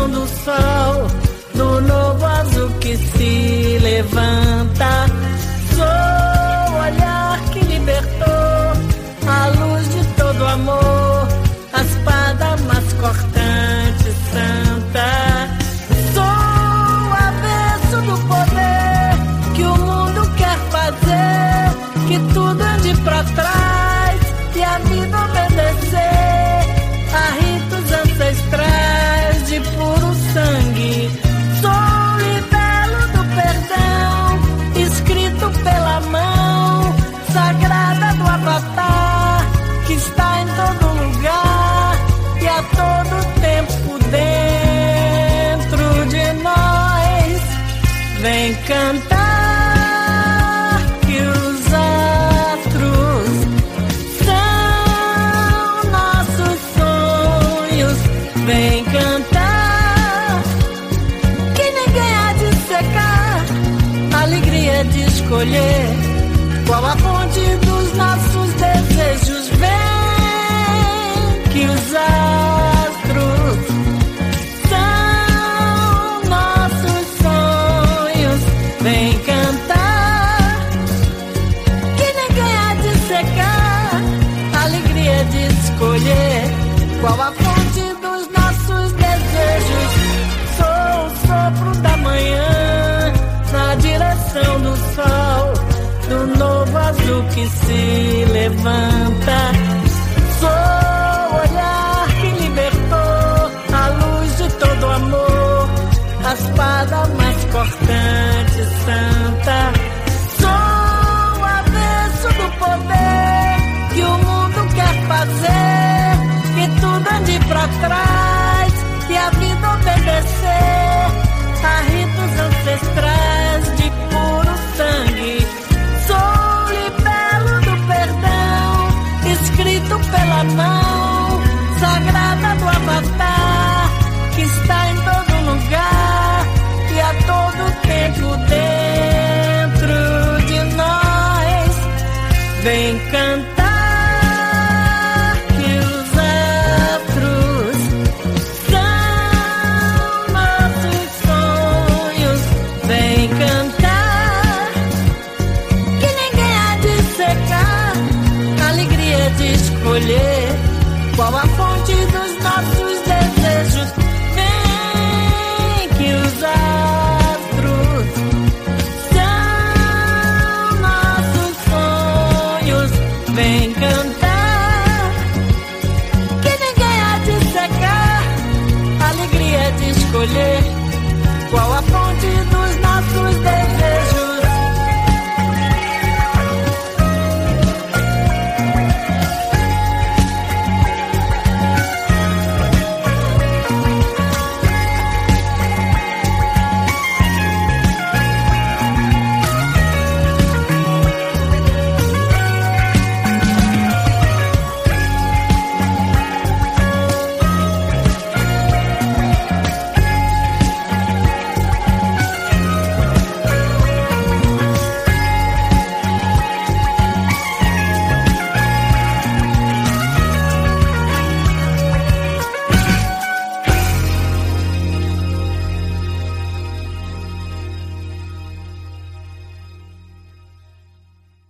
direção do sol, do novo azul que se levanta. Sou o olhar que libertou, a luz de todo amor, a espada mais cortante e santa. Sou o avesso do poder que o mundo quer fazer, que tudo ande pra trás e a vida obedecer a ritos ancestrais de puro sangue. Sou o libelo do perdão, escrito pela mão sagrada do Avatar, que está em todo lugar e a todo tempo dentro de nós. Vem cantar que os astros são nossos sonhos. Vem cantar que ninguém há de secar a alegria de escolher qual a fonte dos nossos desejos. Vem que os astros são nossos sonhos. Vem cantar que ninguém há de secar a alegria de escolher qual a fonte dos nossos desejos. Sou o sopro da manhã na direção do sol, do novo azul que se levanta. Sou o olhar que libertou, a luz de todo amor, a espada mais cortante e santa. Sou o avesso do poder que o mundo quer fazer, que tudo ande pra trás e a vida obedecer a ritos ancestrais de puro sangue. Sou o libelo do perdão, escrito pela mão sagrada do Avatar, que está em todo lugar e a todo tempo dentro de nós. Vem cantar que os astros são nossos sonhos. Vem cantar que ninguém há de secar a alegria de escolher qual a fonte dos nossos desejos.